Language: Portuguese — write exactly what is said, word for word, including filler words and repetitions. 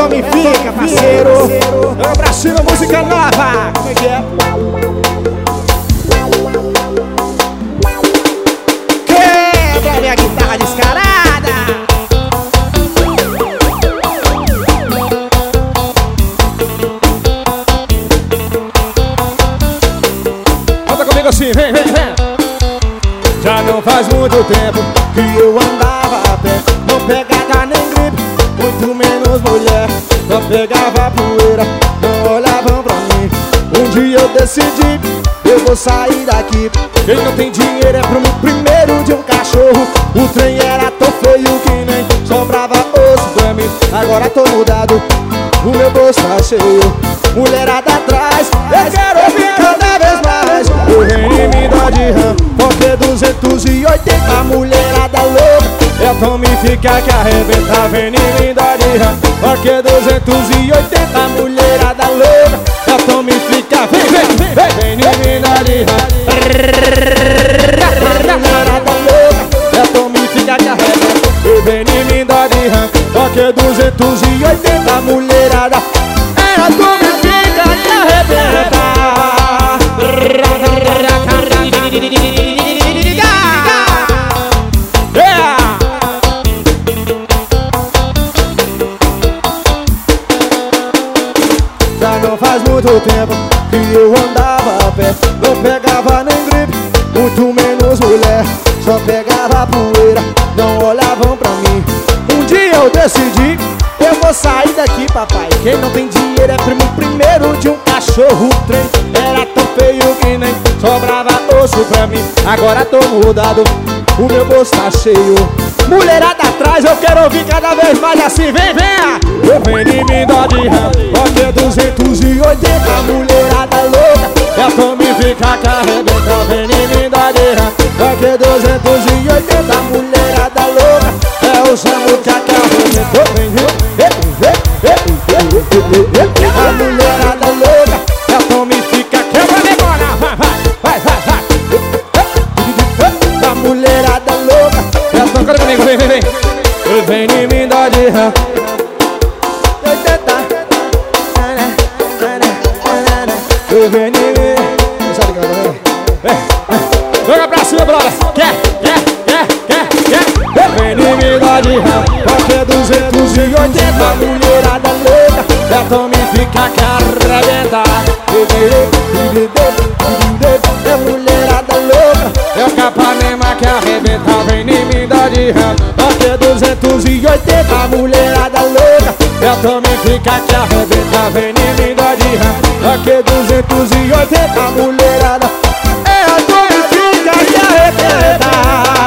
Tome Fica, parceiro. Vamos pra cima, música nova. Como é que é? Quebra minha guitarra descarada. Canta comigo assim, vem, vem, vem. Já não faz muito tempo que eu andava a pé, não pegava nem gripe, muito menos mulher. Só pegava poeira, não olhavam pra mim. Um dia eu decidi, eu vou sair daqui. Quem não tem dinheiro é pro primeiro de um cachorro. O trem era tão feio que nem sobrava osso pra mim. Agora tô mudado, o meu bolso tá cheio, mulherada atrás, eu quero ouvir cada vez mais. Eu venho em mim dó de rã, porque duzentos e oitenta mulherada louca. É Tome Fica que arrebenta, vem em mim dó de rã, porque duzentos e oitenta mulherada louca. É Tome Fica, vem, vem, vem, vem, vem em mim dó de rã, mulherada louca. É Tome Fica que arrebenta, vem em mim dó de rã, porque duzentos e oitenta mulherada. É a Tome Fica que arrebenta. Já não faz muito tempo que eu andava a pé, não pegava nem gripe, muito menos mulher. Só pegava poeira, não olhavam pra mim. Um dia eu decidi, eu vou sair daqui, papai. Quem não tem dinheiro é primo primeiro de um cachorro. O trem era tão feio que nem sobrava osso pra mim. Agora tô mudado, o meu bolso tá cheio, mulherada atrás, eu quero ouvir cada vez mais assim, vem, venha. Eu venho em mim dó de rã, porque duzentos e oitenta mulherada louca. É Tome Fica que arrebenta, vem em mim dó de rã, porque duzentos e oitenta mulherada louca. É o Samu que arrebenta, vem, a mulherada louca. É Tome Fica, quebra agora, vai, vai, vai, vai, vai. A mulherada louca. É Tome, canta comigo, vem, vem, vem. Eu venho em mim dó de rã. Eu venho em mim. Sabe que ela vem? Joga pra cima, brother. Quer, quer, quer, quer, quer. Eu venho em mim dó de rã, porque duzentos e oitenta mulherada louca. É Tome Fica que arrebenta. É mulherada louca. É o Capanema que arrebenta, vem em mim dó de rã, porque duzentos e oitenta mulherada louca. É Tome Fica que arrebenta, vem em mim dó de rã, porque duzentos e oitenta mulherada. É a Tome Fica que arrebenta.